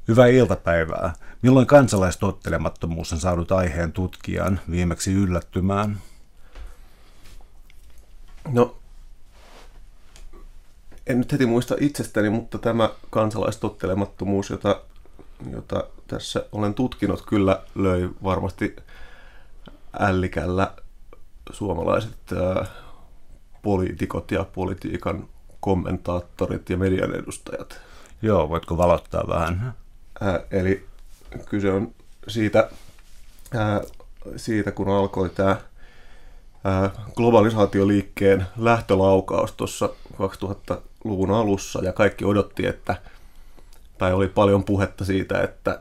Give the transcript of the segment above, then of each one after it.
Hyvää iltapäivää. Milloin kansalaistottelemattomuus on saanut aiheen tutkijan viimeksi yllättymään? No, en nyt heti muista itsestäni, mutta tämä kansalaistottelemattomuus, jota tässä olen tutkinut, kyllä löi varmasti ällikällä suomalaiset poliitikot ja politiikan kommentaattorit ja median edustajat. Joo, voitko valottaa vähän? Eli kyse on siitä kun alkoi tämä globalisaatioliikkeen lähtölaukaus tuossa 2000-luvun alussa, ja kaikki odotti, tai oli paljon puhetta siitä,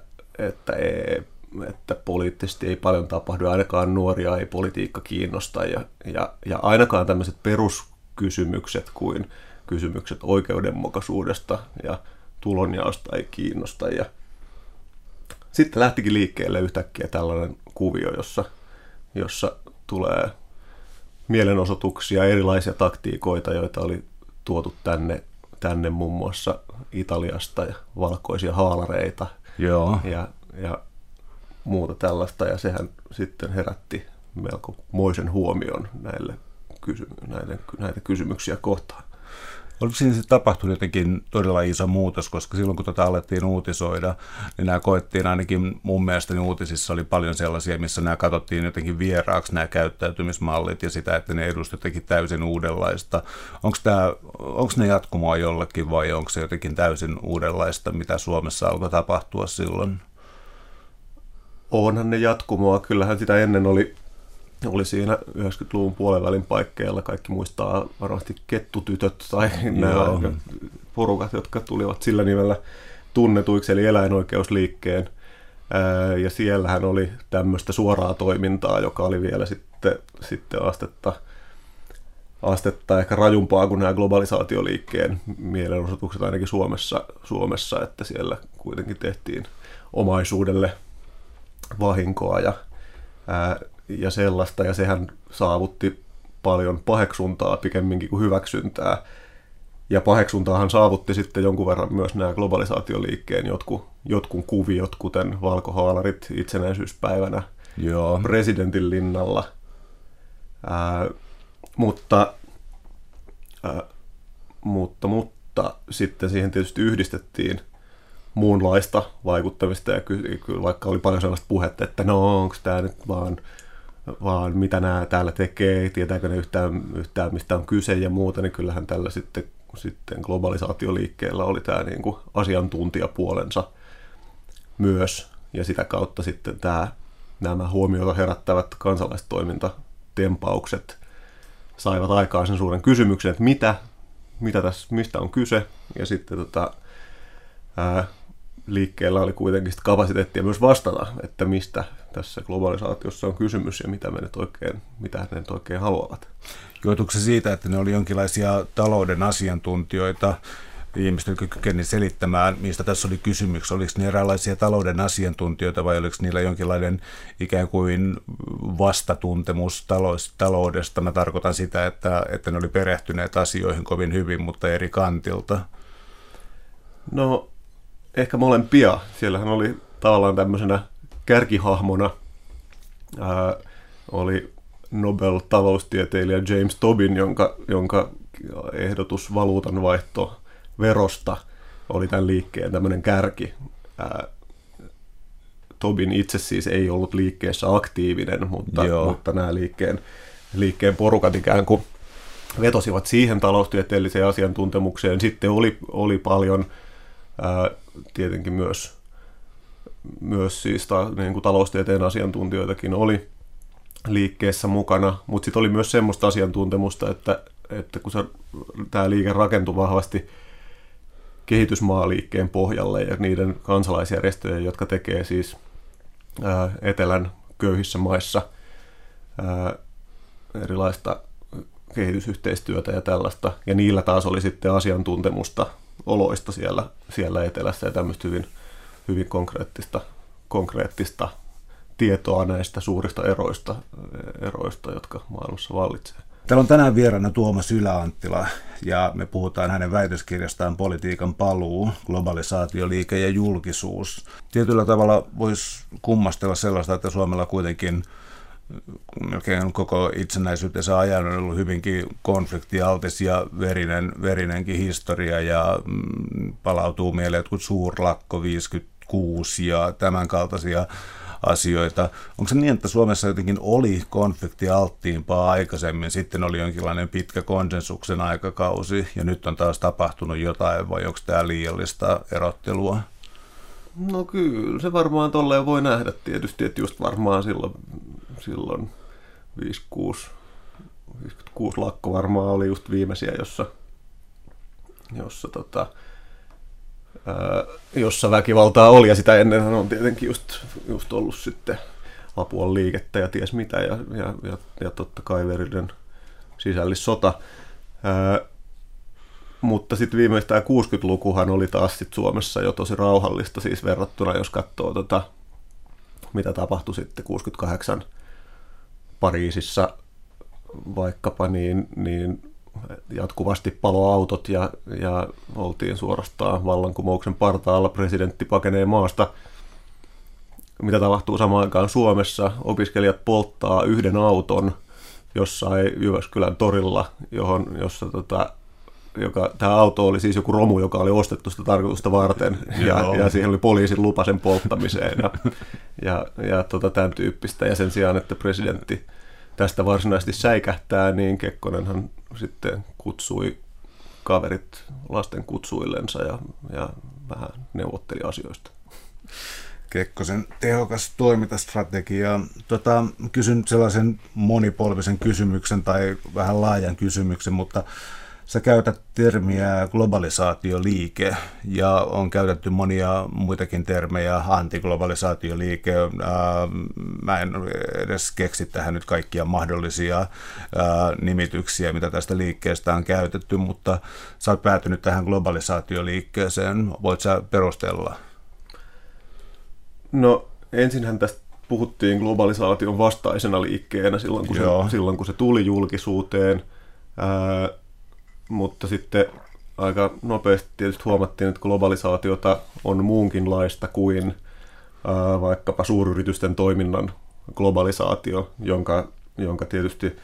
että poliittisesti ei paljon tapahdu, ainakaan nuoria ei politiikka kiinnosta, ja ainakaan tämmöiset peruskysymykset kuin kysymykset oikeudenmukaisuudesta ja tulonjaosta ei kiinnosta. Ja sitten lähtikin liikkeelle yhtäkkiä tällainen kuvio, jossa tulee mielenosoituksia, erilaisia taktiikoita, joita oli tuotu tänne muun muassa Italiasta, ja valkoisia haalareita. Joo. Ja muuta tällaista, ja sehän sitten herätti melko moisen huomion näitä kysymyksiä kohtaan. Oliko siinä sitten tapahtunut jotenkin todella iso muutos, koska silloin kun alettiin uutisoida, niin nämä koettiin ainakin mun mielestä, niin uutisissa oli paljon sellaisia, missä nämä katsottiin jotenkin nämä käyttäytymismallit ja sitä, että ne edustivat jotenkin täysin uudenlaista. Onko ne jatkumoa jollekin vai onko se jotenkin täysin uudenlaista, mitä Suomessa alkoi tapahtua silloin? Onhan ne jatkumoa. Kyllähän sitä ennen oli siinä 90-luvun puolenvälin paikkeilla. Kaikki muistaa varmasti kettutytöt tai nämä porukat, jotka tulivat sillä nimellä tunnetuiksi, eli eläinoikeusliikkeen. Ja siellähän oli tämmöistä suoraa toimintaa, joka oli vielä sitten astetta ehkä rajumpaa kuin nämä globalisaatioliikkeen mielenosoitukset ainakin Suomessa, että siellä kuitenkin tehtiin omaisuudelle vahinkoa ja sellaista, ja sehän saavutti paljon paheksuntaa pikemminkin kuin hyväksyntää. Ja paheksuntaahan saavutti sitten jonkun verran myös nämä globalisaatioliikkeen jotkut kuviot, kuten valkohaalarit itsenäisyyspäivänä presidentin linnalla. Mutta sitten siihen tietysti yhdistettiin muunlaista vaikuttamista, ja kyllä vaikka oli paljon sellaista puhetta, että no onko tämä nyt vaan mitä nämä täällä tekee, tietääkö ne yhtään mistä on kyse ja muuta, niin kyllähän tällä sitten globalisaatioliikkeellä oli tämä niin kuin asiantuntijapuolensa myös, ja sitä kautta sitten nämä huomiota herättävät kansalaistoimintatempaukset saivat aikaan sen suuren kysymyksen, että mistä on kyse, ja sitten liikkeellä oli kuitenkin kapasiteettia myös vastata, että mistä tässä globalisaatiossa on kysymys ja mitä ne nyt oikein haluavat. Johtuuko se siitä, että ne oli jonkinlaisia talouden asiantuntijoita, ihmiset, jotka kykeni selittämään, mistä tässä oli kysymys? Oliko ne eräänlaisia talouden asiantuntijoita vai oliko niillä jonkinlainen ikään kuin vastatuntemus taloudesta? Mä tarkoitan sitä, että ne oli perehtyneet asioihin kovin hyvin, mutta eri kantilta. No, ehkä molempia. Siellähän oli tavallaan tämmöisenä kärkihahmona oli Nobel-taloustieteilijä James Tobin, jonka ehdotus valuutanvaihtoverosta oli tämän liikkeen tämmöinen kärki. Tobin itse siis ei ollut liikkeessä aktiivinen, mutta nämä liikkeen porukat ikään kuin vetosivat siihen taloustieteelliseen asiantuntemukseen. Sitten oli paljon tietenkin myös siis niin kuin taloustieteen asiantuntijoitakin oli liikkeessä mukana, mutta sitten oli myös semmoista asiantuntemusta, että kun tämä liike rakentui vahvasti kehitysmaaliikkeen pohjalle ja niiden kansalaisjärjestöjen, jotka tekee siis etelän köyhissä maissa erilaista kehitysyhteistyötä ja tällaista, ja niillä taas oli sitten asiantuntemusta oloista siellä etelässä ja tämmöistä hyvin konkreettista tietoa näistä suurista eroista, jotka maailmassa vallitsee. Täällä on tänään vieraana Tuomas Ylä-Anttila ja me puhutaan hänen väitöskirjastaan Politiikan paluu, globalisaatioliike ja julkisuus. Tietyllä tavalla voisi kummastella sellaista, että Suomella kuitenkin melkein koko itsenäisyytensä ajan on ollut hyvinkin konfliktialtis ja verinenkin historia ja palautuu mieleen jotkut suurlakko 56 ja tämän kaltaisia asioita. Onko se niin, että Suomessa jotenkin oli konfliktialttiimpaa aikaisemmin, sitten oli jonkinlainen pitkä konsensuksen aikakausi ja nyt on taas tapahtunut jotain, vai onko tämä liiallista erottelua? No kyllä, se varmaan tolleen voi nähdä tietysti, että just varmaan silloin 56 lakko varmaan oli just viimeisiä, jossa väkivaltaa oli, ja sitä ennenhän on tietenkin just ollut sitten Lapuan liikettä ja ties mitä, ja totta kai verinen sisällissota. Mutta sitten viimeistään 60-lukuhan oli taas sit Suomessa jo tosi rauhallista, siis verrattuna, jos katsoo mitä tapahtui sitten 68 Pariisissa vaikkapa, niin jatkuvasti paloautot ja oltiin suorastaan vallankumouksen partaalla, presidentti pakenee maasta. Mitä tapahtuu samaan aikaan Suomessa? Opiskelijat polttaa yhden auton jossain Jyväskylän torilla, tämä auto oli siis joku romu, joka oli ostettu sitä tarkoitusta varten, ja siihen oli poliisin lupa sen polttamiseen, ja tämän tyyppistä. Ja sen sijaan, että presidentti tästä varsinaisesti säikähtää, niin Kekkonenhan sitten kutsui kaverit lasten kutsuillensa ja vähän neuvotteli asioista. Kekkosen tehokas toimintastrategia. Kysyn sellaisen monipolvisen kysymyksen tai vähän laajan kysymyksen, mutta sä käytät termiä globalisaatioliike ja on käytetty monia muitakin termejä, antiglobalisaatioliike. Mä en edes keksi tähän nyt kaikkia mahdollisia nimityksiä, mitä tästä liikkeestä on käytetty, mutta sä oot päätynyt tähän globalisaatioliikkeeseen. Voit sä perustella? No ensinhän tästä puhuttiin globalisaation vastaisena liikkeenä silloin, kun se tuli julkisuuteen. Mutta sitten aika nopeasti tietysti huomattiin, että globalisaatiota on muunkinlaista kuin vaikkapa suuryritysten toiminnan globalisaatio, jonka tietysti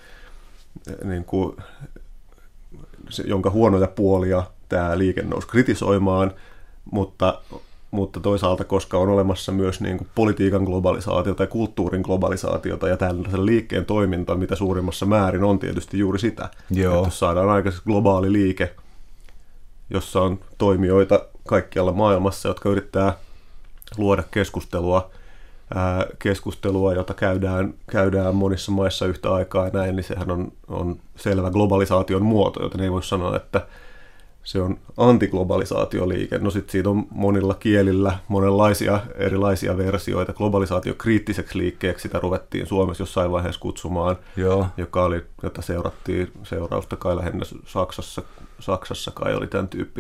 jonka huonoja puolia tämä liike nousi kritisoimaan, mutta toisaalta, koska on olemassa myös politiikan globalisaatiota ja kulttuurin globalisaatiota ja tällaisen liikkeen toiminta, mitä suurimmassa määrin on tietysti juuri sitä. Joo. Että jos saadaan aikaisemmin globaali liike, jossa on toimijoita kaikkialla maailmassa, jotka yrittää luoda keskustelua, jota käydään monissa maissa yhtä aikaa ja näin, niin sehän on selvä globalisaation muoto, joten ei voi sanoa, että se on antiglobalisaatioliike. No sitten siitä on monilla kielillä monenlaisia erilaisia versioita. Globalisaatiokriittiseksi liikkeeksi sitä ruvettiin Suomessa jossain vaiheessa kutsumaan, jota seurattiin seurausta kai lähinnä Saksassa kai oli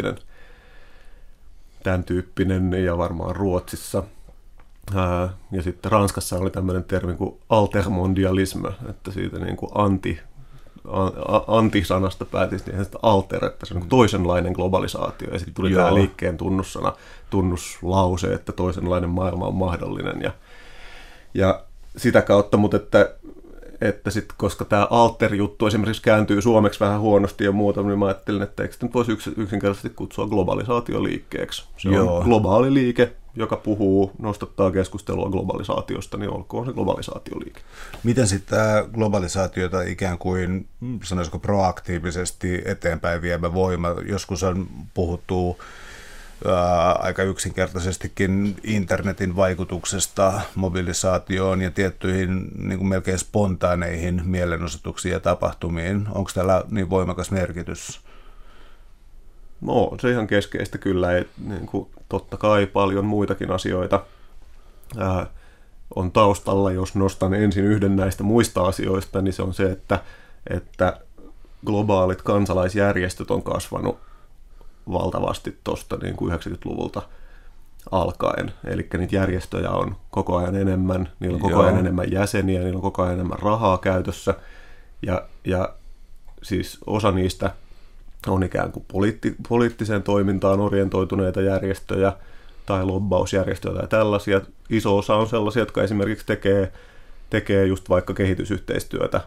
tämän tyyppinen ja varmaan Ruotsissa. Ja sitten Ranskassa oli tämmöinen termi kuin altermondialisme, että siitä niin kuin anti-sanasta päätisi niin alter, että se on toisenlainen globalisaatio, ja sitten tuli tämä liikkeen tunnuslause, että toisenlainen maailma on mahdollinen, ja sitä kautta, mutta että sitten, koska tämä alter-juttu esimerkiksi kääntyy suomeksi vähän huonosti ja muuta, niin mä ajattelin, että eikö nyt voisi yksinkertaisesti kutsua globalisaatioliikkeeksi. Se on globaali liike, joka nostattaa keskustelua globalisaatiosta, niin olkoon se globalisaatioliike. Miten sitten tämä globalisaatiota ikään kuin, sanoisiko proaktiivisesti eteenpäin viemä voima? Joskus on puhuttu aika yksinkertaisestikin internetin vaikutuksesta mobilisaatioon ja tiettyihin niin kuin melkein spontaaneihin mielenosoituksiin ja tapahtumiin. Onko tällä niin voimakas merkitys? No, se ihan keskeistä kyllä. Niin kuin, totta kai paljon muitakin asioita on taustalla. Jos nostan ensin yhden näistä muista asioista, niin se on se, että globaalit kansalaisjärjestöt on kasvanut valtavasti tuosta niin kuin 90-luvulta alkaen. Eli niitä järjestöjä on koko ajan enemmän, niillä on koko ajan enemmän jäseniä, niillä on koko ajan enemmän rahaa käytössä. Ja siis osa niistä on ikään kuin poliittiseen toimintaan orientoituneita järjestöjä tai lobbausjärjestöjä tai tällaisia. Iso osa on sellaisia, jotka esimerkiksi tekee just vaikka kehitysyhteistyötä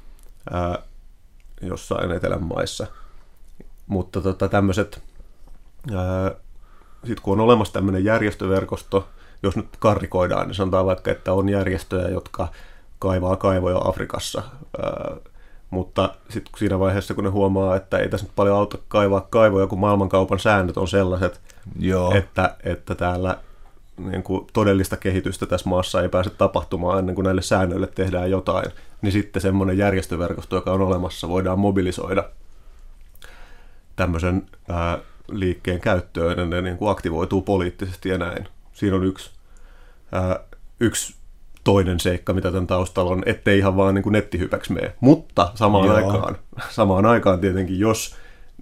jossain etelän maissa. Mutta tämmöiset, sitten kun on olemassa tämmöinen järjestöverkosto, jos nyt karrikoidaan, niin sanotaan vaikka, että on järjestöjä, jotka kaivaa kaivoja Afrikassa, mutta sitten siinä vaiheessa, kun ne huomaa, että ei tässä nyt paljon auta kaivaa kaivoja, kun maailmankaupan säännöt on sellaiset, että täällä niin kuin todellista kehitystä tässä maassa ei pääse tapahtumaan ennen kuin näille säännöille tehdään jotain, niin sitten semmoinen järjestöverkosto, joka on olemassa, voidaan mobilisoida tämmöisen liikkeen käyttöön, ja ne niin kuin aktivoituu poliittisesti ja näin. Siinä on yksi toinen seikka, mitä tämän taustalla on, ettei ihan vaan niin kuin nettihypäksi mene. Mutta samaan aikaan tietenkin, jos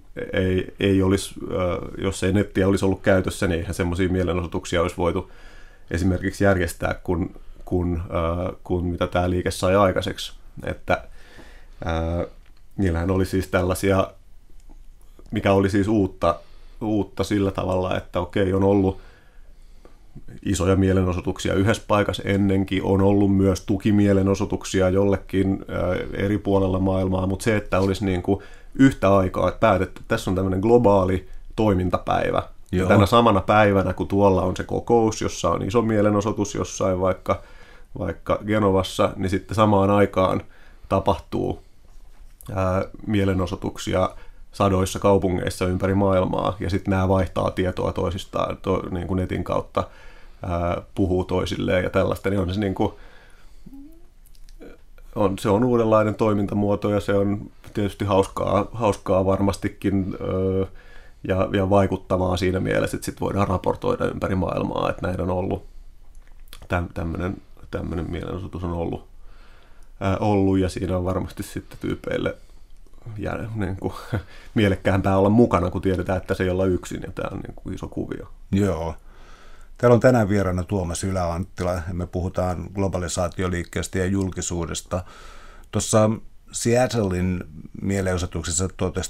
ei nettiä olisi ollut käytössä, niin eihän semmoisia mielenosoituksia olisi voitu esimerkiksi järjestää, kun mitä tämä liike sai aikaiseksi. Että niillähän oli siis tällaisia, mikä oli siis uutta sillä tavalla, että okei, on ollut isoja mielenosoituksia yhdessä paikassa ennenkin, on ollut myös tukimielenosoituksia jollekin eri puolella maailmaa, mutta se, että olisi niin kuin yhtä aikaa, että päätetty, että tässä on tämmöinen globaali toimintapäivä. Ja tänä samana päivänä, kun tuolla on se kokous, jossa on iso mielenosoitus jossain vaikka Genovassa, niin sitten samaan aikaan tapahtuu mielenosoituksia sadoissa kaupungeissa ympäri maailmaa, ja sitten nämä vaihtaa tietoa toisistaan niin kuin netin kautta, puhuu toisilleen ja tällaista, niin on se niin kuin, se on uudenlainen toimintamuoto, ja se on tietysti hauskaa varmastikin ja vaikuttavaa siinä mielessä, että sitten voidaan raportoida ympäri maailmaa, että näin on ollut, tämmöinen mielenosoitus on ollut, ja siinä on varmasti sitten tyypeille niin kuin mielekkäämpää olla mukana, kun tiedetään, että se ei olla yksin, ja tämä on niin kuin iso kuvio. Joo. Täällä on tänään vieraana Tuomas Ylä-Anttila, ja me puhutaan globalisaatioliikkeestä ja julkisuudesta. Tuossa Seattlein mielenosoituksessa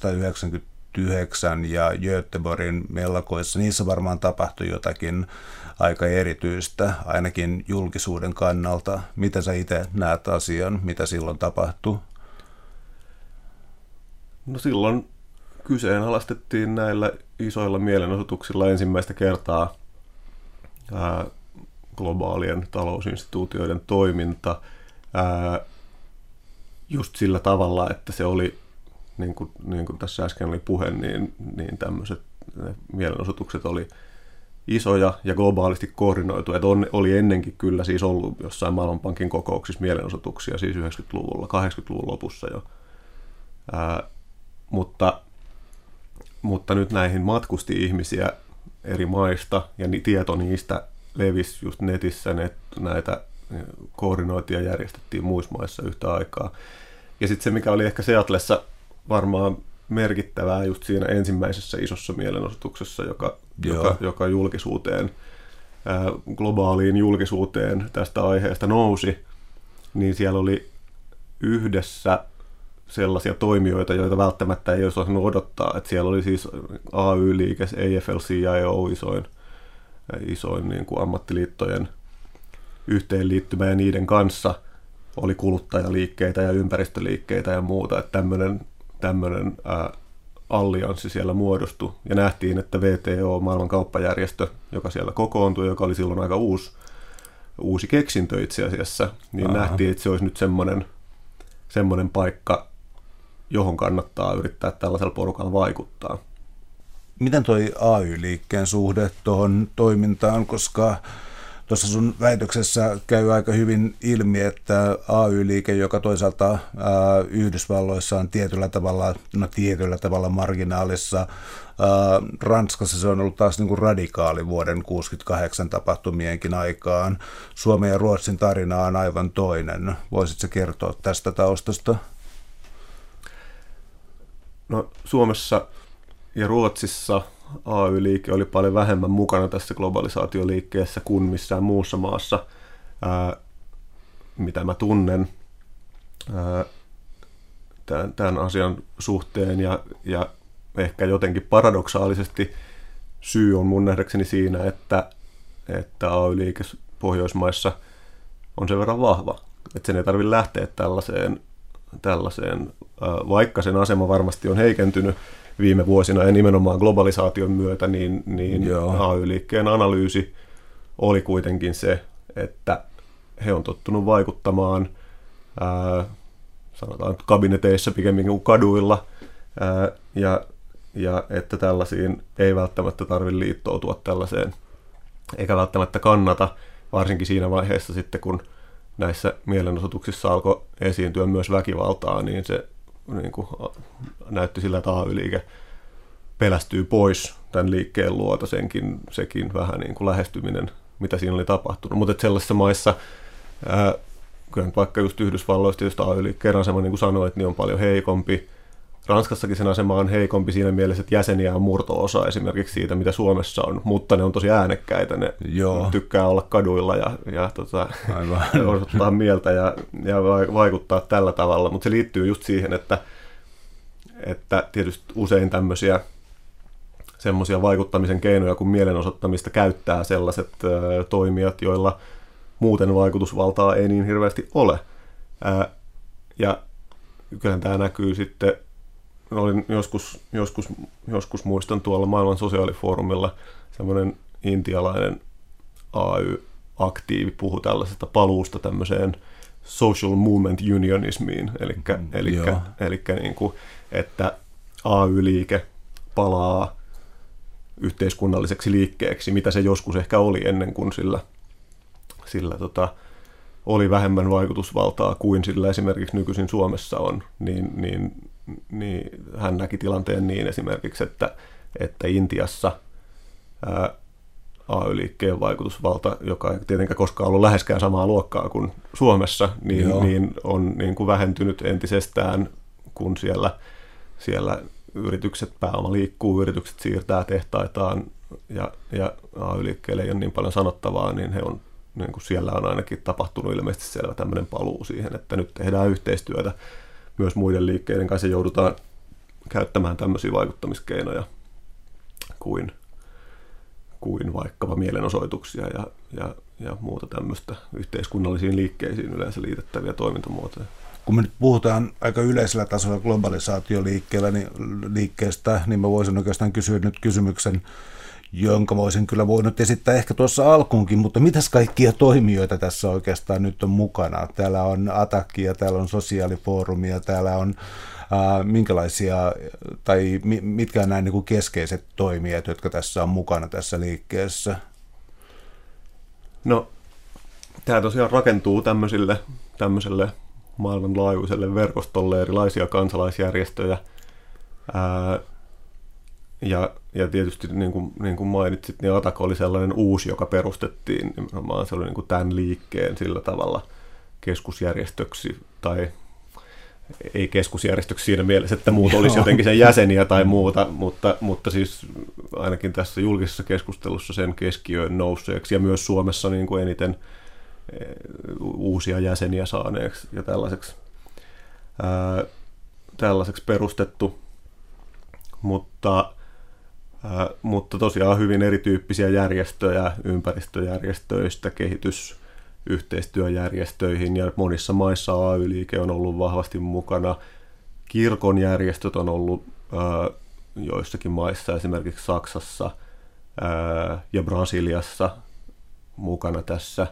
1999 ja Göteborgin mellakoissa, niissä varmaan tapahtui jotakin aika erityistä, ainakin julkisuuden kannalta. Miten sä itse näet asian, mitä silloin tapahtui? No silloin kyseenalaistettiin näillä isoilla mielenosoituksilla ensimmäistä kertaa globaalien talousinstituutioiden toiminta just sillä tavalla, että se oli, niin kuin tässä äsken oli puhe, niin tämmöiset mielenosoitukset oli isoja ja globaalisti koordinoituja. Oli ennenkin kyllä siis ollut jossain Maailmanpankin kokouksissa mielenosoituksia, siis 90-luvulla, 80-luvun lopussa jo. Mutta nyt näihin matkusti ihmisiä eri maista, ja tieto niistä levisi just netissä, näitä koordinointia järjestettiin muissa maissa yhtä aikaa. Ja sitten se, mikä oli ehkä Seattlessa varmaan merkittävää just siinä ensimmäisessä isossa mielenosoituksessa, joka julkisuuteen, globaaliin julkisuuteen tästä aiheesta nousi, niin siellä oli yhdessä sellaisia toimijoita, joita välttämättä ei olisi osannut odottaa. Että siellä oli siis AY-liike, AFL-CIO, isoin niin kuin ammattiliittojen yhteenliittymä, ja niiden kanssa oli kuluttajaliikkeitä ja ympäristöliikkeitä ja muuta. Että tämmöinen allianssi siellä muodostui, ja nähtiin, että VTO, maailman kauppajärjestö, joka siellä kokoontui, joka oli silloin aika uusi keksintö itse asiassa, niin nähtiin, että se olisi nyt semmoinen paikka, johon kannattaa yrittää tällaisella porukalla vaikuttaa. Miten toi AY-liikkeen suhde tuohon toimintaan, koska tuossa sun väitöksessä käy aika hyvin ilmi, että AY-liike, joka toisaalta Yhdysvalloissa on tietyllä tavalla marginaalissa, Ranskassa se on ollut taas niin kuin radikaali vuoden 1968 tapahtumienkin aikaan. Suomen ja Ruotsin tarina on aivan toinen. Voisitko kertoa tästä taustasta? No, Suomessa ja Ruotsissa AY-liike oli paljon vähemmän mukana tässä globalisaatioliikkeessä kuin missään muussa maassa, mitä mä tunnen. tämän asian suhteen, ja ehkä jotenkin paradoksaalisesti syy on mun nähdäkseni siinä, että AY-liike Pohjoismaissa on sen verran vahva, että sen ei tarvitse lähteä tällaiseen, vaikka sen asema varmasti on heikentynyt viime vuosina ja nimenomaan globalisaation myötä, niin AY-liikkeen analyysi oli kuitenkin se, että he on tottunut vaikuttamaan sanotaan kabineteissa pikemminkin kuin kaduilla, ja että tällaisiin ei välttämättä tarvitse liittoutua tällaiseen, eikä välttämättä kannata, varsinkin siinä vaiheessa sitten, kun näissä mielenosoituksissa alkoi esiintyä myös väkivaltaa, niin se niin kuin näytti sillä, että AY-liike pelästyy pois tämän liikkeen luota, sekin vähän niin kuin lähestyminen, mitä siinä oli tapahtunut. Mutta sellaisissa maissa, kyllä vaikka just Yhdysvalloista, josta AY-liikkeen asema, niin kuin sanoit, niin on paljon heikompi. Ranskassakin sen asema on heikompi siinä mielessä, että jäseniä on murto-osa esimerkiksi siitä, mitä Suomessa on, mutta ne on tosi äänekkäitä, ne tykkää olla kaduilla ja osoittaa mieltä ja vaikuttaa tällä tavalla, mutta se liittyy just siihen, että tietysti usein tämmöisiä semmoisia vaikuttamisen keinoja kuin mielenosoittamista käyttää sellaiset toimijat, joilla muuten vaikutusvaltaa ei niin hirveästi ole. Ja kyllähän tämä näkyy sitten, olin joskus muistan tuolla maailman sosiaalifoorumilla semmoinen intialainen AY-aktiivi puhui tällaisesta paluusta tämmöiseen social movement unionismiin, eli niin kuin, että AY-liike palaa yhteiskunnalliseksi liikkeeksi, mitä se joskus ehkä oli ennen kuin sillä oli vähemmän vaikutusvaltaa kuin sillä esimerkiksi nykyisin Suomessa on, niin hän näki tilanteen niin esimerkiksi, että Intiassa AY-liikkeen vaikutusvalta, joka ei tietenkään koskaan ollut läheskään samaa luokkaa kuin Suomessa, niin on niin kuin vähentynyt entisestään, kun siellä yritykset, pääoma liikkuu, yritykset siirtää tehtaitaan ja AY-liikkeelle ei ole niin paljon sanottavaa, niin he on niin kuin siellä on ainakin tapahtunut ilmeisesti selvä tämmöinen paluu siihen, että nyt tehdään yhteistyötä myös muiden liikkeiden kanssa, joudutaan käyttämään tämmöisiä vaikuttamiskeinoja kuin vaikkapa mielenosoituksia ja muuta tämmöistä yhteiskunnallisiin liikkeisiin yleensä liitettäviä toimintamuotoja. Kun me nyt puhutaan aika yleisellä tasolla globalisaatioliikkeestä, niin mä voisin oikeastaan kysyä nyt kysymyksen, jonka voisin kyllä voinut esittää ehkä tuossa alkuunkin, mutta mitäs kaikkia toimijoita tässä oikeastaan nyt on mukana? Täällä on Attacia, täällä on sosiaalifoorumia, täällä on minkälaisia, tai mitkä on nämä niin kuin keskeiset toimijat, jotka tässä on mukana tässä liikkeessä? No, tämä tosiaan rakentuu tämmöiselle maailmanlaajuiselle verkostolle erilaisia kansalaisjärjestöjä, ja tietysti niin kuin mainitsit, niin Attac oli sellainen uusi, joka perustettiin nimenomaan, se oli niin kuin tämän liikkeen sillä tavalla keskusjärjestöksi, tai ei keskusjärjestöksi siinä mielessä, että muut olisi jotenkin sen jäseniä tai muuta, mutta siis ainakin tässä julkisessa keskustelussa sen keskiöön nousseeksi ja myös Suomessa niin kuin eniten uusia jäseniä saaneeksi ja tällaiseksi perustettu, mutta tosiaan hyvin erityyppisiä järjestöjä, ympäristöjärjestöistä kehitysyhteistyöjärjestöihin, ja monissa maissa AY-liike on ollut vahvasti mukana. Kirkon järjestöt on ollut joissakin maissa, esimerkiksi Saksassa ja Brasiliassa mukana tässä.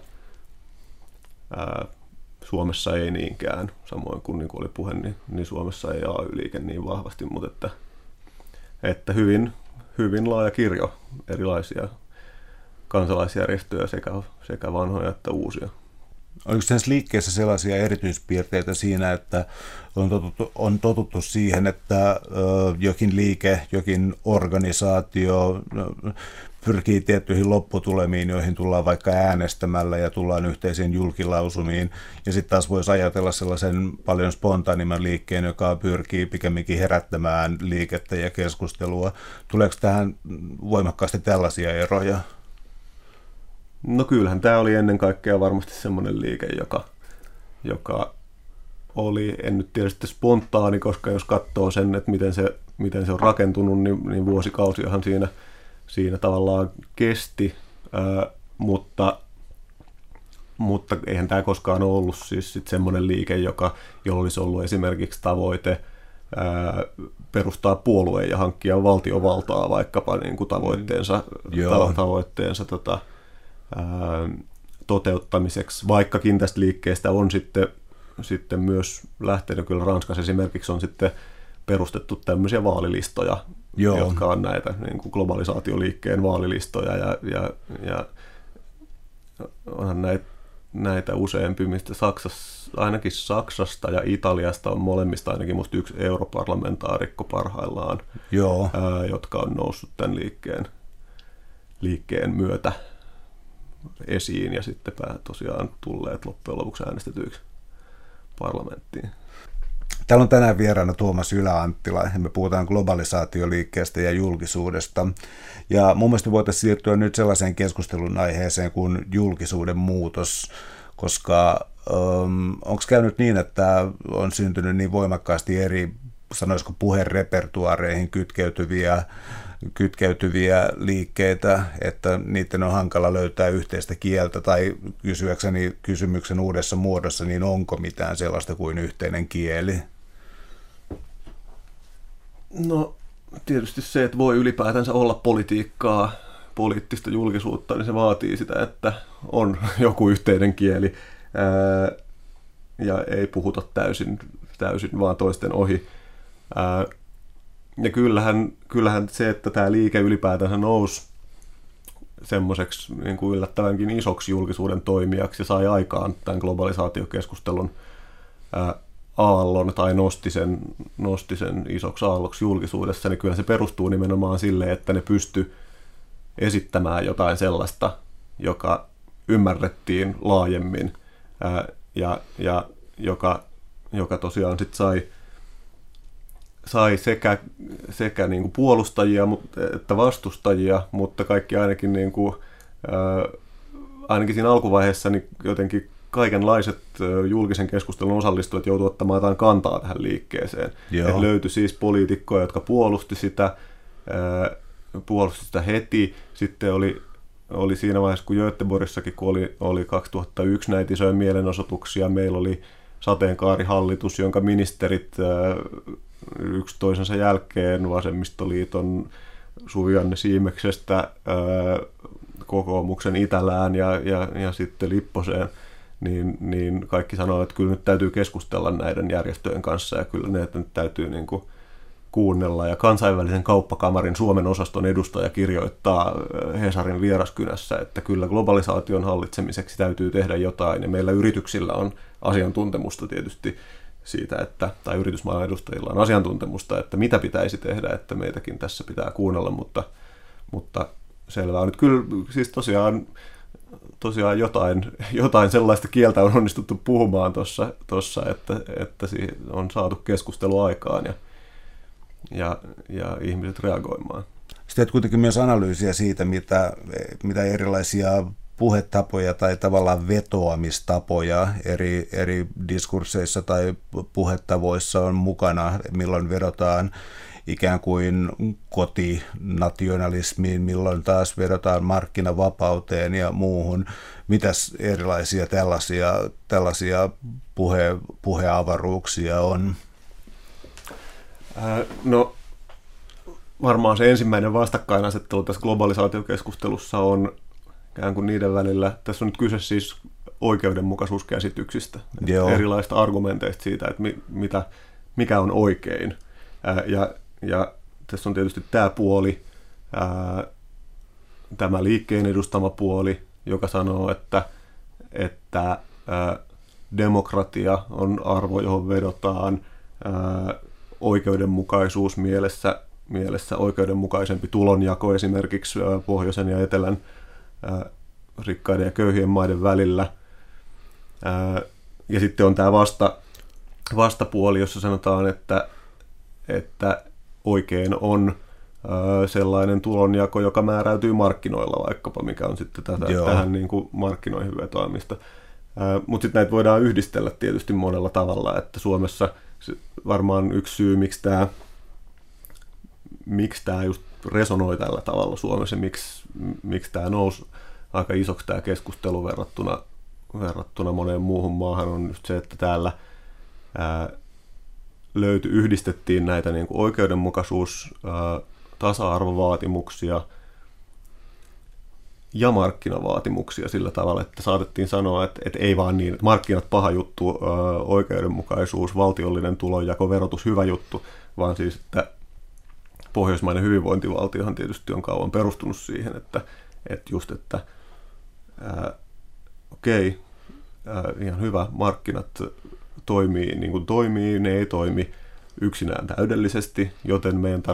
Suomessa ei niinkään, samoin kuin oli puhe, niin Suomessa ei AY-liike niin vahvasti, mutta että hyvin laaja kirjo erilaisia kansalaisjärjestöjä, sekä vanhoja että uusia. Oliko tässä liikkeessä sellaisia erityispiirteitä siinä, että on totuttu siihen, että jokin liike, jokin organisaatio pyrkii tiettyihin lopputulemiin, joihin tullaan vaikka äänestämällä ja tullaan yhteisiin julkilausumiin, ja sitten taas voisi ajatella sellaisen paljon spontaanimman liikkeen, joka pyrkii pikemminkin herättämään liikettä ja keskustelua. Tuleeko tähän voimakkaasti tällaisia eroja? No kyllähän tämä oli ennen kaikkea varmasti semmoinen liike, joka en nyt tiedä sitten spontaani, koska jos katsoo sen, että miten se on rakentunut, niin vuosikausiahan siinä tavallaan kesti, mutta eihän tämä koskaan ole ollut siis sit semmoinen liike, jolla olisi ollut esimerkiksi tavoite perustaa puolueen ja hankkia valtiovaltaa vaikkapa niin kuin tavoitteensa toteuttamiseksi, vaikkakin tästä liikkeestä on sitten myös lähtenyt, kyllä Ranskassa esimerkiksi on sitten perustettu tämmöisiä vaalilistoja, jotka on näitä niin kuin globalisaatioliikkeen vaalilistoja ja onhan näitä useampi, mistä ainakin Saksasta ja Italiasta on molemmista ainakin musta yksi europarlamentaarikko parhaillaan, jotka on noussut tämän liikkeen myötä esiin ja sitten tosiaan tulleet loppujen lopuksi äänestetyiksi parlamenttiin. Täällä on tänään vieraana Tuomas Ylä-Anttila ja me puhutaan globalisaatioliikkeestä ja julkisuudesta. Ja mun mielestä voitaisiin siirtyä nyt sellaiseen keskustelun aiheeseen kuin julkisuuden muutos, koska onko käynyt niin, että on syntynyt niin voimakkaasti eri, sanoisiko puherepertuaareihin kytkeytyviä liikkeitä, että niiden on hankala löytää yhteistä kieltä, tai kysyäkseni kysymyksen uudessa muodossa, niin onko mitään sellaista kuin yhteinen kieli? No tietysti se, että voi ylipäätänsä olla poliittista julkisuutta, niin se vaatii sitä, että on joku yhteinen kieli ja ei puhuta täysin vaan toisten ohi. Ja kyllähän se, että tämä liike ylipäätänsä nousi semmoiseksi niin kuin yllättävänkin isoksi julkisuuden toimijaksi ja sai aikaan tämän globalisaatiokeskustelun aallon tai nosti sen isoksi aalloksi julkisuudessa, niin kyllä se perustuu nimenomaan sille, että ne pysty esittämään jotain sellaista, joka ymmärrettiin laajemmin ja joka tosiaan sitten sai sekä niin kuin puolustajia että vastustajia, mutta kaikki ainakin, niin kuin, ainakin siinä alkuvaiheessa niin jotenkin kaikenlaiset julkisen keskustelun osallistujat joutuivat ottamaan jotain kantaa tähän liikkeeseen. Löytyi siis poliitikkoja, jotka puolusti sitä heti. Sitten oli siinä vaiheessa, kun Göteborgissakin, kun oli 2001 näitä isoja mielenosoituksia, meillä oli sateenkaarihallitus, jonka ministerit yksi toisensa jälkeen Vasemmistoliiton Suvi-Anne Siimeksestä kokoomuksen Itälään ja sitten Lipposeen, niin kaikki sanoivat, että kyllä nyt täytyy keskustella näiden järjestöjen kanssa ja kyllä ne nyt täytyy niin kuin kuunnella. Ja kansainvälisen kauppakamarin Suomen osaston edustaja kirjoittaa Hesarin Vieraskynässä, että kyllä globalisaation hallitsemiseksi täytyy tehdä jotain ja meillä yrityksillä on asiantuntemusta tietysti siitä, tai yritysmaailman edustajilla on asiantuntemusta, että mitä pitäisi tehdä, että meitäkin tässä pitää kuunnella, mutta selvää on nyt kyllä siis tosiaan jotain sellaista kieltä on onnistuttu puhumaan tuossa että siihen on saatu keskustelua aikaan ja ihmiset reagoimaan. Sitten teet kuitenkin myös analyysiä siitä, mitä erilaisia puhetapoja tai tavallaan vetoamistapoja eri diskursseissa tai puhetavoissa on mukana, milloin vedotaan ikään kuin kotinationalismiin, milloin taas vedotaan markkinavapauteen ja muuhun. Mitäs erilaisia tällaisia puheavaruuksia on? No varmaan se ensimmäinen vastakkainasettelu tässä globalisaatiokeskustelussa on ikään kuin niiden välillä. Tässä on nyt kyse siis oikeudenmukaisuuskäsityksistä, erilaista argumenteista siitä, että mikä on oikein. Ja tässä on tietysti tämä puoli, tämä liikkeen edustama puoli, joka sanoo, että demokratia on arvo, johon vedotaan, oikeudenmukaisuus mielessä oikeudenmukaisempi tulonjako esimerkiksi pohjoisen ja etelän rikkaiden ja köyhien maiden välillä. Ja sitten on tämä vastapuoli, jossa sanotaan, että oikein on sellainen tulonjako, joka määräytyy markkinoilla vaikkapa, mikä on sitten tähän niin kuin markkinoihin vetoamista. Mutta sitten näitä voidaan yhdistellä tietysti monella tavalla, että Suomessa varmaan yksi syy, miksi tämä just resonoi tällä tavalla Suomessa, miksi tämä nousi aika isoksi tämä keskustelu verrattuna moneen muuhun maahan, on just se, että täällä yhdistettiin näitä niin kuin oikeudenmukaisuus, tasa-arvovaatimuksia ja markkinavaatimuksia sillä tavalla, että saatettiin sanoa, että ei vaan niin, että markkinat paha juttu, oikeudenmukaisuus, valtiollinen tulonjako, verotus hyvä juttu, vaan siis, että pohjoismainen hyvinvointivaltiohan tietysti on kauan perustunut siihen, että ihan hyvä, markkinat toimii niin kuin toimii, ne ei toimi yksinään täydellisesti, joten meidän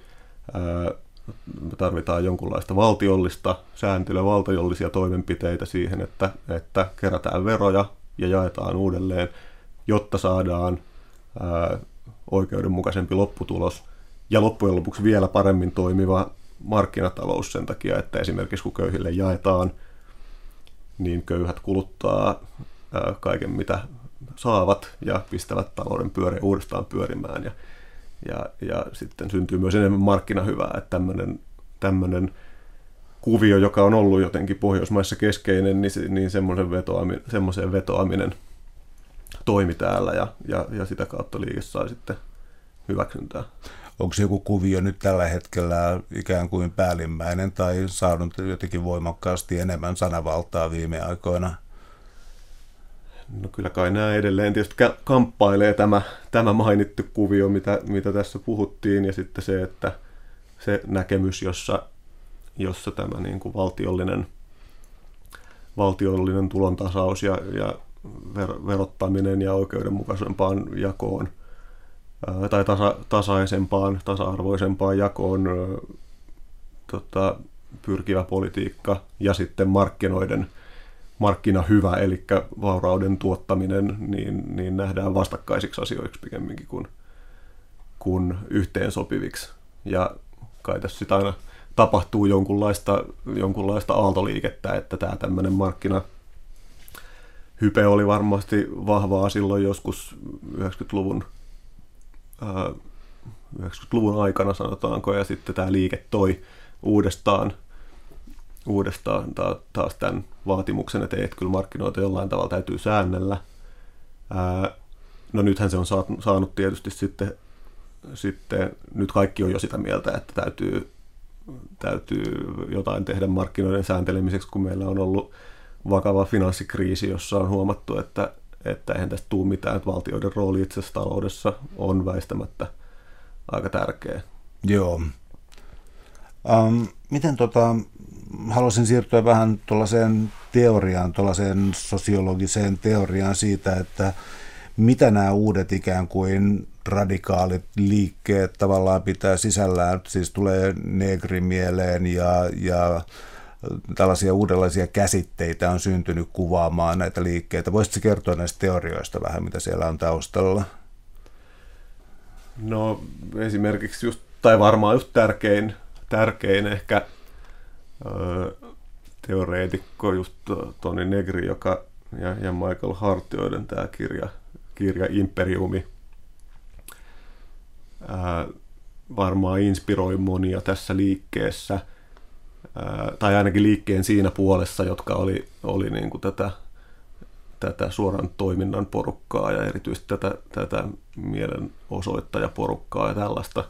tarvitaan jonkunlaista valtiollista sääntelyä, valtiollisia toimenpiteitä siihen, että kerätään veroja ja jaetaan uudelleen, jotta saadaan oikeudenmukaisempi lopputulos ja loppujen lopuksi vielä paremmin toimiva markkinatalous sen takia, että esimerkiksi kun köyhille jaetaan, niin köyhät kuluttaa kaiken mitä saavat ja pistävät talouden uudestaan pyörimään ja sitten syntyy myös enemmän markkinahyvää, että tämmöinen kuvio, joka on ollut jotenkin Pohjoismaissa keskeinen, niin semmoiseen vetoaminen toimi täällä ja sitä kautta liike sai sitten hyväksyntää. Onko joku kuvio nyt tällä hetkellä ikään kuin päällimmäinen tai saanut jotenkin voimakkaasti enemmän sanavaltaa viime aikoina? No kyllä kai nämä edelleen tietysti kamppailee tämä mainittu kuvio, mitä tässä puhuttiin, ja sitten se, että se näkemys, jossa tämä niin kuin valtiollinen tulontasaus ja verottaminen ja oikeudenmukaisempaan jakoon tai tasaisempaan, tasa-arvoisempaan jakoon pyrkivä politiikka ja sitten markkinahyvä, eli vaurauden tuottaminen, niin nähdään vastakkaisiksi asioiksi pikemminkin kuin yhteensopiviksi. Ja kai tässä sitten aina tapahtuu jonkunlaista aaltoliikettä, että tämä tämmöinen markkinahype oli varmasti vahvaa silloin joskus 90-luvun aikana, sanotaanko, ja sitten tämä liike toi uudestaan taas tämän vaatimuksen, että kyllä markkinoita jollain tavalla täytyy säännellä. No nythän se on saanut tietysti sitten nyt kaikki on jo sitä mieltä, että täytyy jotain tehdä markkinoiden sääntelemiseksi, kun meillä on ollut vakava finanssikriisi, jossa on huomattu, että eihän tästä tule mitään, että valtioiden rooli itse asiassa taloudessa on väistämättä aika tärkeä. Joo. Miten haluaisin siirtyä vähän tuollaiseen teoriaan, tuollaiseen sosiologiseen teoriaan siitä, että mitä nämä uudet ikään kuin radikaalit liikkeet tavallaan pitää sisällään, siis tulee negri mieleen ja tällaisia uudenlaisia käsitteitä on syntynyt kuvaamaan näitä liikkeitä. Voisitko kertoa näistä teorioista vähän, mitä siellä on taustalla? No esimerkiksi varmaan just tärkein ehkä teoreetikko just Tony Negri ja Michael Hart, joiden tämä kirja Imperiumi varmaan inspiroi monia tässä liikkeessä, tai ainakin liikkeen siinä puolessa, jotka oli niin kuin tätä suoran toiminnan porukkaa ja erityisesti tätä mielenosoittajaporukkaa ja tällaista.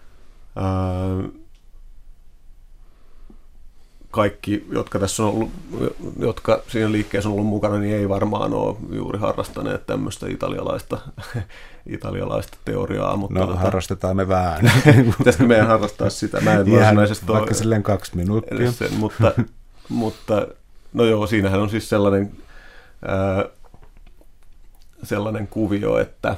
Kaikki, jotka tässä on ollut, jotka siinä liikkeessä on ollut mukana, niin ei varmaan ole juuri harrastaneet tämmöistä italialaista teoriaa. Mutta harrastetaan me vähän. Pitäisikö meidän harrastaa sitä? Mä en varsinaisesti vaikka silleen 2 minuuttia. Mutta no joo, siinähän on siis sellainen kuvio, että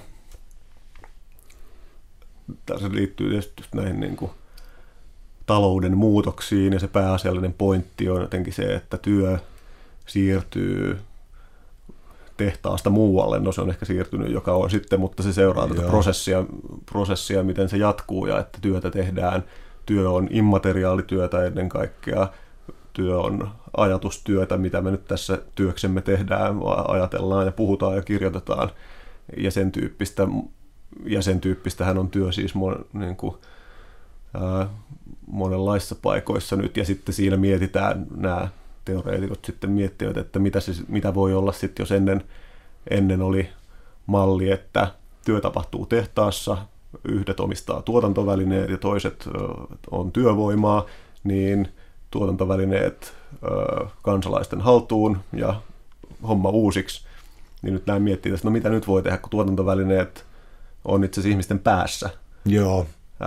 se liittyy tietysti näihin niin kuin talouden muutoksiin, ja se pääasiallinen pointti on jotenkin se, että työ siirtyy tehtaasta muualle. No se on ehkä siirtynyt jo kauan sitten, mutta se seuraa tätä prosessia, miten se jatkuu, ja että työtä tehdään. Työ on immateriaalityötä ennen kaikkea. työ on ajatustyötä, mitä me nyt tässä työksemme tehdään, ajatellaan ja puhutaan ja kirjoitetaan, ja sen tyyppistähän on työ siis niin kuin, monenlaisissa paikoissa nyt, ja sitten siinä mietitään, nämä teoreetikot sitten miettivät, että mitä voi olla sitten, jos ennen oli malli, että työ tapahtuu tehtaassa, yhdet omistaa tuotantovälineet ja toiset on työvoimaa, niin tuotantovälineet kansalaisten haltuun ja homma uusiksi. Niin nyt näin miettii, että no mitä nyt voi tehdä, kun tuotantovälineet on itse asiassa ihmisten päässä. Joo.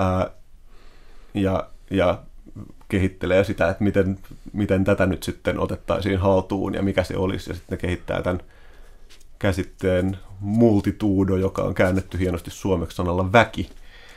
Ja kehittelee sitä, että miten tätä nyt sitten otettaisiin haltuun ja mikä se olisi. Ja sitten ne kehittää tämän käsitteen multitudo, joka on käännetty hienosti suomeksi sanalla väki,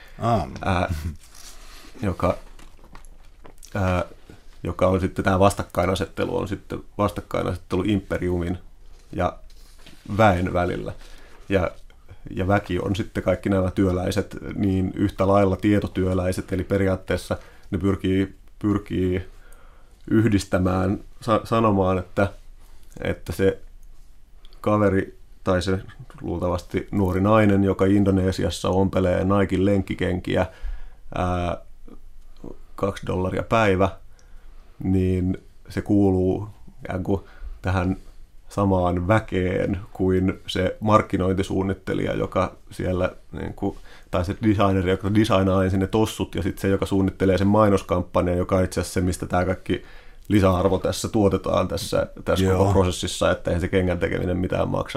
joka on sitten tämä vastakkainasettelu, on sitten vastakkainasettelu imperiumin ja väen välillä. Ja väki on sitten kaikki nämä työläiset niin yhtä lailla tietotyöläiset, eli periaatteessa ne pyrkii yhdistämään, sanomaan, että se kaveri tai se luultavasti nuori nainen, joka Indonesiassa ompelee Niken lenkkikenkiä $2 päivä, niin se kuuluu tähän samaan väkeen kuin se markkinointisuunnittelija, joka siellä, niin kuin, tai se designeri, joka designaa ensin ne tossut, ja sitten se, joka suunnittelee sen mainoskampanjan, joka on itse asiassa se, mistä tämä kaikki lisäarvo tässä tuotetaan tässä koko prosessissa, että eihän se kengän tekeminen mitään maksa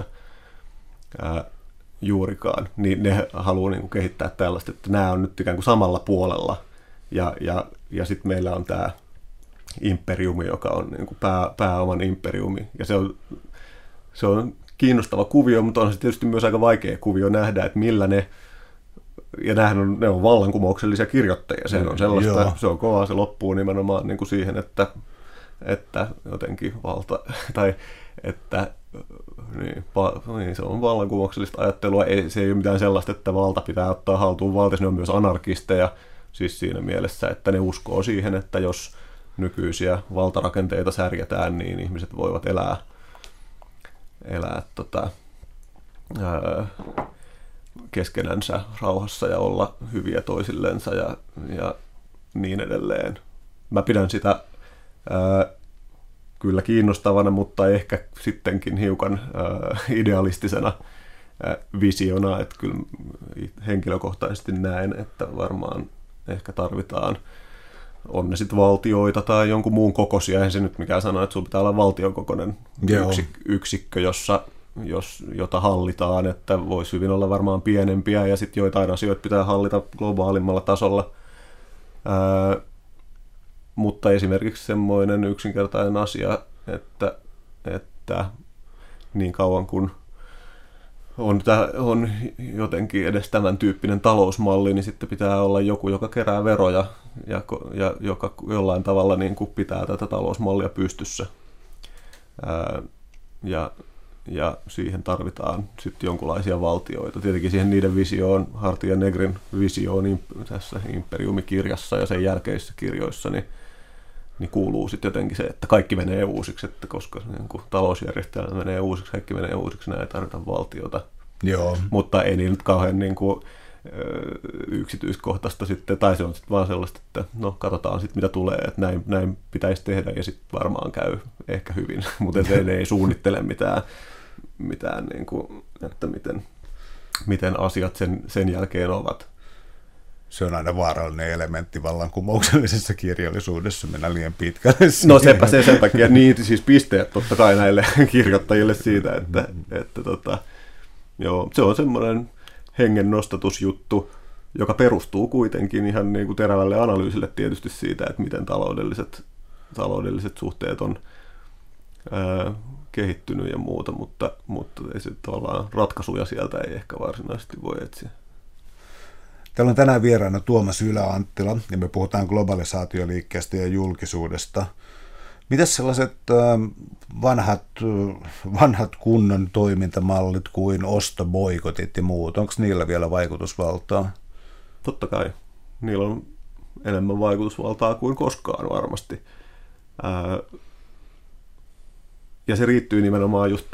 juurikaan. Niin ne haluaa niin kuin kehittää tällaista, että nämä on nyt ikään kuin samalla puolella, ja sitten meillä on tämä imperiumi, joka on niin kuin pääoman imperiumi, ja se on kiinnostava kuvio, mutta on se tietysti myös aika vaikea kuvio nähdä, että millä ne on vallankumouksellisia kirjoittajia, se on sellaista, se on kovaa, se loppuu nimenomaan niin kuin siihen, että jotenkin valta, tai että niin, se on vallankumouksellista ajattelua, se ei ole mitään sellaista, että valta pitää ottaa haltuun valta, ne on myös anarkisteja, siis siinä mielessä, että ne uskoo siihen, että jos nykyisiä valtarakenteita särjetään, niin ihmiset voivat elää keskenänsä rauhassa ja olla hyviä toisillensa ja niin edelleen. Mä pidän sitä kyllä kiinnostavana, mutta ehkä sittenkin hiukan idealistisena visiona, että kyllä henkilökohtaisesti näen, että varmaan ehkä tarvitaan on ne sitten valtioita tai jonkun muun kokoisia, eihän se nyt mikään sano, että sun pitää olla valtiokokoinen yksikkö, jota hallitaan, että voisi hyvin olla varmaan pienempiä ja sitten joitain asioita pitää hallita globaalimmalla tasolla. Mutta esimerkiksi semmoinen yksinkertainen asia, että niin kauan kun on jotenkin edes tämän tyyppinen talousmalli, niin sitten pitää olla joku, joka kerää veroja ja joka jollain tavalla niin kuin pitää tätä talousmallia pystyssä. Ja siihen tarvitaan sitten jonkinlaisia valtioita. Tietenkin siihen niiden visioon, Harti ja Negrin visioon tässä Imperiumi-kirjassa ja sen jälkeisissä kirjoissa, niin kuuluu sitten jotenkin se, että kaikki menee uusiksi, että koska niin kuin talousjärjestelmä menee uusiksi, kaikki menee uusiksi, näin ei tarvita valtiota. Joo. Mutta ei niin nyt kauhean niin kuin, yksityiskohtaista sitten, tai se on sitten vaan sellaista, että no katsotaan sitten mitä tulee, että näin pitäisi tehdä ja sitten varmaan käy ehkä hyvin, mutta ei suunnittele mitään niin kuin, että miten asiat sen jälkeen ovat. Se on aina vaarallinen elementti vallankumouksellisessa kirjallisuudessa, mennä liian pitkälle. No sepä se sen takia, niin siis pisteet totta kai näille kirjoittajille siitä, että joo, se on semmoinen hengen nostatusjuttu, joka perustuu kuitenkin ihan niin kuin terävälle analyysille tietysti siitä, että miten taloudelliset suhteet on kehittynyt ja muuta, mutta ei se tavallaan ratkaisuja sieltä ei ehkä varsinaisesti voi etsiä. Täällä on tänään vieraana Tuomas Ylä-Anttila, ja me puhutaan globalisaatioliikkeestä ja julkisuudesta. Mitäs sellaiset vanhat kunnon toimintamallit kuin ostoboikotit ja muut, onko niillä vielä vaikutusvaltaa? Totta kai. Niillä on enemmän vaikutusvaltaa kuin koskaan varmasti. Ja se riittyy nimenomaan just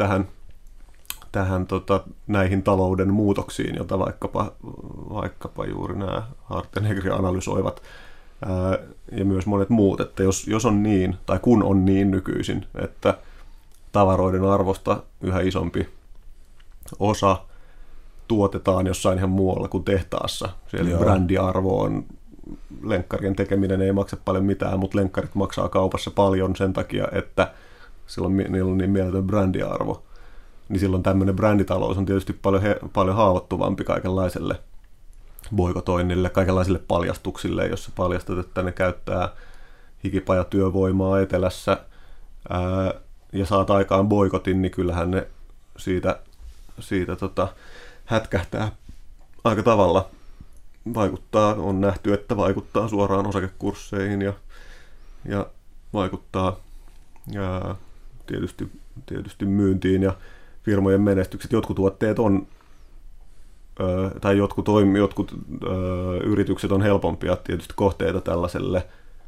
näihin talouden muutoksiin, joita vaikkapa juuri nämä Hardt ja Negri analysoivat, ja myös monet muut, että jos on niin, tai kun on niin nykyisin, että tavaroiden arvosta yhä isompi osa tuotetaan jossain ihan muualla kuin tehtaassa. Siellä brändiarvo on, lenkkarien tekeminen ei maksa paljon mitään, mutta lenkkarit maksaa kaupassa paljon sen takia, että niillä on niin mieletön brändiarvo. Niin silloin tämmöinen bränditalous on tietysti paljon haavoittuvampi kaikenlaiselle boikotoinnille, kaikenlaisille paljastuksille, jossa paljastat, että ne käyttää hikipajatyövoimaa etelässä ja saat aikaan boikotin, niin kyllähän ne siitä hätkähtää aika tavalla. On nähty, että vaikuttaa suoraan osakekursseihin ja vaikuttaa tietysti myyntiin ja firmojen menestykset. Jotkut tuotteet on, tai jotkut yritykset on helpompia tietysti kohteita tällaiselle,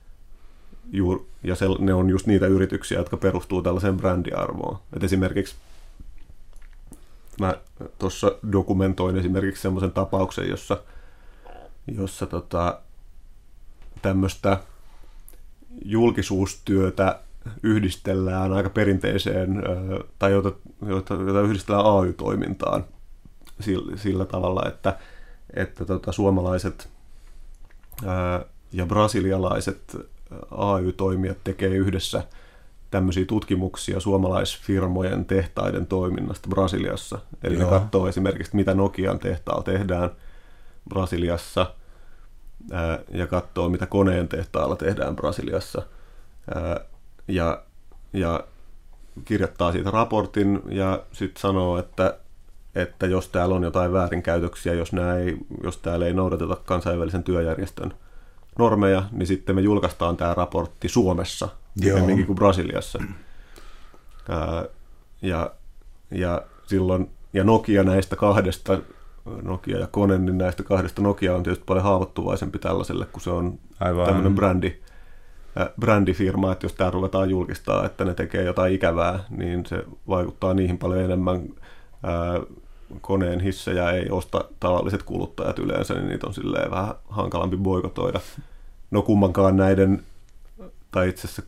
ja ne on just niitä yrityksiä, jotka perustuu tällaiseen brändiarvoon. Et esimerkiksi mä tuossa dokumentoin esimerkiksi semmoisen tapauksen, jossa tämmöistä julkisuustyötä yhdistellään aika perinteiseen, tai jota yhdistellään AY-toimintaan sillä tavalla, että suomalaiset ja brasilialaiset AY-toimijat tekee yhdessä tämmöisiä tutkimuksia suomalaisfirmojen tehtaiden toiminnasta Brasiliassa. Eli ne katsoo esimerkiksi, mitä Nokian tehtaalla tehdään Brasiliassa, ja katsoo, mitä koneen tehtaalla tehdään Brasiliassa, ja kirjoittaa siitä raportin ja sitten sanoo, että jos täällä on jotain väärinkäytöksiä, jos täällä ei noudateta kansainvälisen työjärjestön normeja, niin sitten me julkaistaan tämä raportti Suomessa pikemminkin kuin Brasiliassa. Ja Nokia näistä kahdesta, Nokia ja Kone, niin näistä kahdesta Nokia on tietysti paljon haavoittuvaisempi tällaiselle, kun se on tämmöinen brändifirma, että jos tämä ruvetaan julkistaa, että ne tekee jotain ikävää, niin se vaikuttaa niihin paljon enemmän. Koneen hissejä ei osta tavalliset kuluttajat yleensä, niin niitä on silleen vähän hankalampi boikotoida. No kummankaan näiden, tai itse asiassa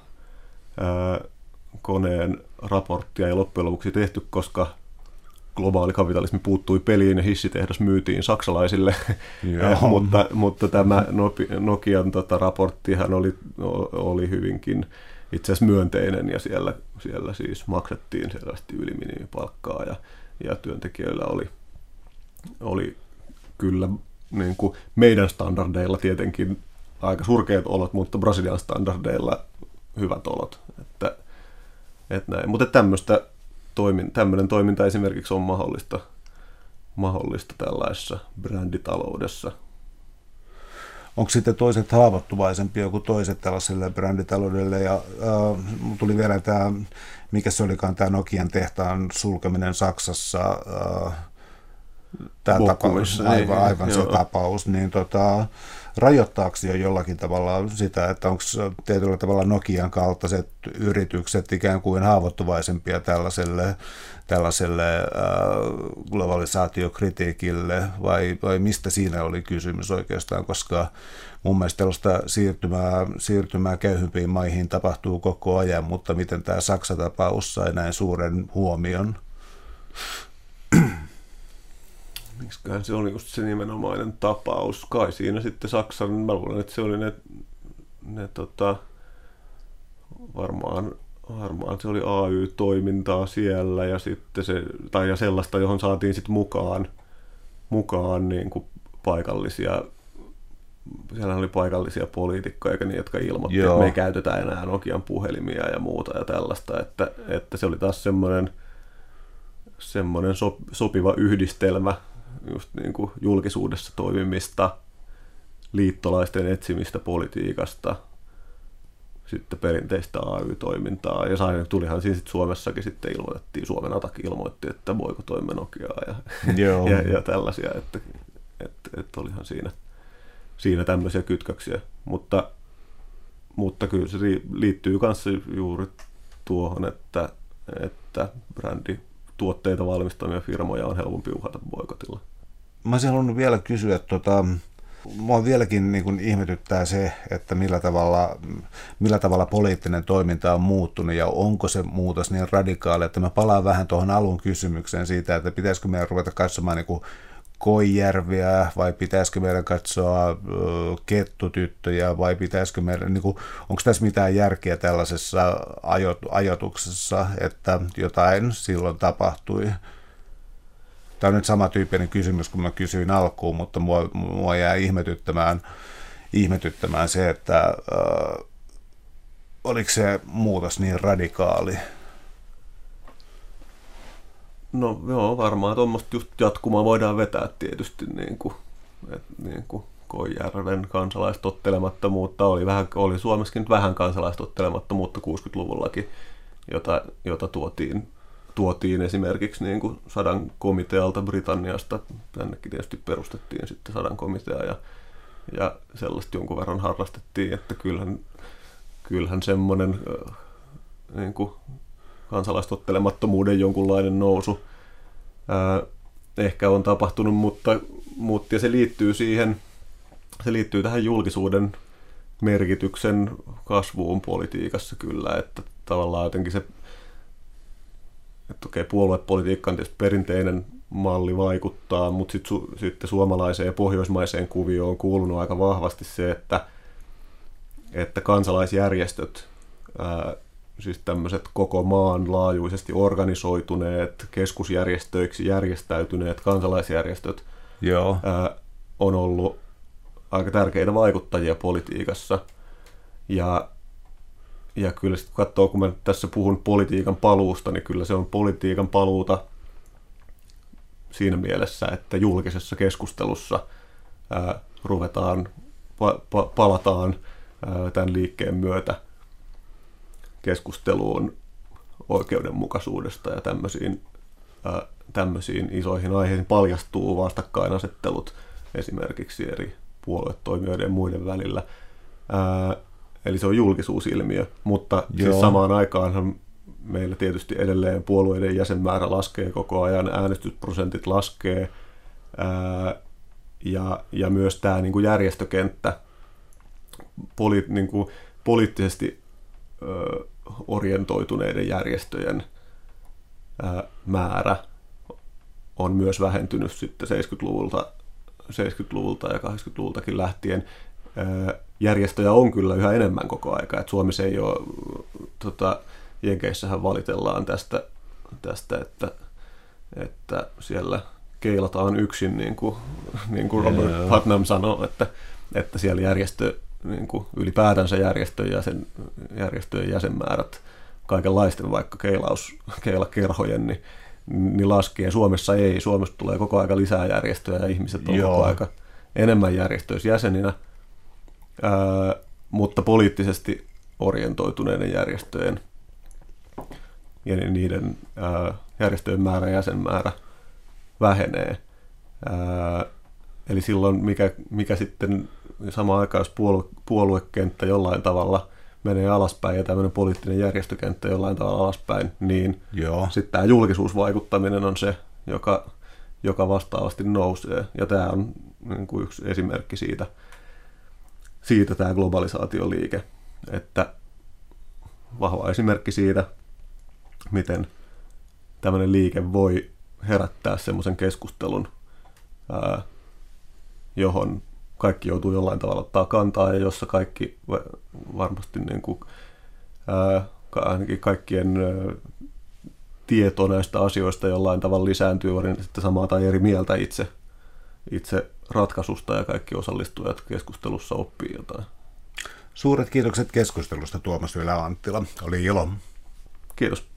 koneen raporttia ei loppujen lopuksi tehty, koska globaali kapitalismi puuttui peliin ja hissitehdas myytiin saksalaisille, mutta tämä Nokian raporttihan oli hyvinkin itse asiassa myönteinen, ja siellä siis maksettiin selvästi yliminimipalkkaa ja työntekijöillä oli kyllä niin kuin meidän standardeilla tietenkin aika surkeat olot, mutta Brasilian standardeilla hyvät olot. Mutta tämmöinen toiminta esimerkiksi on mahdollista tällaisessa bränditaloudessa. Onko sitten toiset haavoittuvaisempia kuin toiset tällaiselle bränditaloudelle? Ja tuli vielä tämä, mikä se olikaan, tämä Nokian tehtaan sulkeminen Saksassa, tämä tapaus, aivan se tapaus, niin rajoittaako jo jollakin tavalla sitä, että onko tietyllä tavalla Nokian kaltaiset yritykset ikään kuin haavoittuvaisempia tällaiselle globalisaatiokritiikille, vai mistä siinä oli kysymys oikeastaan, koska mun mielestä tällaista siirtymää köyhympiin maihin tapahtuu koko ajan, mutta miten tämä Saksa-tapaus sai näin suuren huomion? Miksiköhän se oli just se nimenomainen tapaus. Kai siinä sitten Saksan, mä luulen, että se oli varmaan se oli AY-toimintaa siellä ja sitten ja sellaista, johon saatiin sitten mukaan niin kuin paikallisia, siellä oli paikallisia poliitikkoja, jotka ilmoitti, että me ei käytetä enää Nokian puhelimia ja muuta ja tällaista, että se oli taas semmoinen sopiva yhdistelmä just niin kuin julkisuudessa toimimista, liittolaisten etsimistä politiikasta, sitten perinteistä AY-toimintaa, ja tulihan siinä sitten Suomessakin sitten ilmoitettiin, Suomen Attack ilmoitti, että boikotoimme Nokiaa ja tällaisia, että olihan siinä tämmöisiä kytköksiä, mutta mutta kyllä se liittyy myös juuri tuohon, että brändituotteita valmistavia firmoja on helpompi uhata boikotilla. Mä olisin halunnut vielä kysyä, mua vieläkin niin kuin ihmetyttää se, että millä tavalla poliittinen toiminta on muuttunut ja onko se muutos niin radikaali, että mä palaan vähän tuohon alun kysymykseen siitä, että pitäisikö meidän ruveta katsomaan niin kuin Koijärviä vai pitäisikö meidän katsoa kettutyttöjä vai pitäisikö meidän, niin kuin, onko tässä mitään järkeä tällaisessa ajatuksessa, että jotain silloin tapahtui? Tämä on nyt samantyyppinen kysymys kuin mä kysyin alkuun, mutta mua jää ihmetyttämään se, että oliko se muutos niin radikaali? No joo, varmaan tuommoista just jatkumaa voidaan vetää tietysti, niin kuin Koijärven kansalaistottelemattomuutta oli Suomessakin vähän kansalaistottelemattomuutta 60-luvullakin, jota tuotiin esimerkiksi niin kuin Sadan komitealta Britanniasta. Tännekin tietysti perustettiin sitten Sadan komitea ja sellaista jonkun verran harrastettiin, että kyllähän semmoinen niin kuin kansalaistottelemattomuuden jonkunlainen nousu ehkä on tapahtunut, mutta se liittyy tähän julkisuuden merkityksen kasvuun politiikassa kyllä, että tavallaan jotenkin se, että okei, puoluepolitiikka on tietysti perinteinen malli vaikuttaa, mutta sitten suomalaiseen ja pohjoismaiseen kuvioon on kuulunut aika vahvasti se, että kansalaisjärjestöt, siis tämmöiset koko maan laajuisesti organisoituneet, keskusjärjestöiksi järjestäytyneet kansalaisjärjestöt on ollut aika tärkeitä vaikuttajia politiikassa. Ja kyllä sitten kun katsoo, kun mä tässä puhun politiikan paluusta, niin kyllä se on politiikan paluuta siinä mielessä, että julkisessa keskustelussa palataan tämän liikkeen myötä keskusteluun oikeudenmukaisuudesta ja tämmöisiin isoihin aiheisiin paljastuu vastakkainasettelut esimerkiksi eri puoluetoimijoiden ja muiden välillä. Eli se on julkisuusilmiö, mutta siis samaan aikaanhan meillä tietysti edelleen puolueiden jäsenmäärä laskee koko ajan, äänestysprosentit laskee ja myös tämä niin kuin järjestökenttä, niin kuin poliittisesti orientoituneiden järjestöjen määrä on myös vähentynyt sitten 70-luvulta ja 80-luvultakin lähtien. Järjestöjä on kyllä yhä enemmän koko aika. Että Suomessa ei ole, Jenkeissähän valitellaan tästä että siellä keilataan yksin, niin kuin Robert Putnam sanoo, että siellä niin kuin ylipäätänsä järjestöjen jäsenmäärät kaikenlaisten, vaikka keilakerhojen, niin laskee. Suomessa ei. Suomessa tulee koko aika lisää järjestöjä ja ihmiset on koko aika enemmän järjestöissä jäseninä, mutta poliittisesti orientoituneiden järjestöjen ja niiden järjestöjen määrä ja jäsenmäärä vähenee. Eli silloin mikä sitten samaan aikaan, jos puoluekenttä jollain tavalla menee alaspäin ja tämmöinen poliittinen järjestökenttä jollain tavalla alaspäin, niin sitten tämä julkisuusvaikuttaminen on se, joka vastaavasti nousee. Ja tämä on niin kuin yksi esimerkki siitä tämä globalisaatioliike, että vahva esimerkki siitä, miten tämmöinen liike voi herättää semmoisen keskustelun, johon kaikki joutuu jollain tavalla ottaa kantaa ja jossa kaikki varmasti niin kuin, ainakin kaikkien tieto näistä asioista jollain tavalla lisääntyy, on sitten samaa tai eri mieltä itse ratkaisusta ja kaikki osallistujat keskustelussa oppii jotain. Suuret kiitokset keskustelusta, Tuomas Ylä-Anttila. Oli ilo. Kiitos.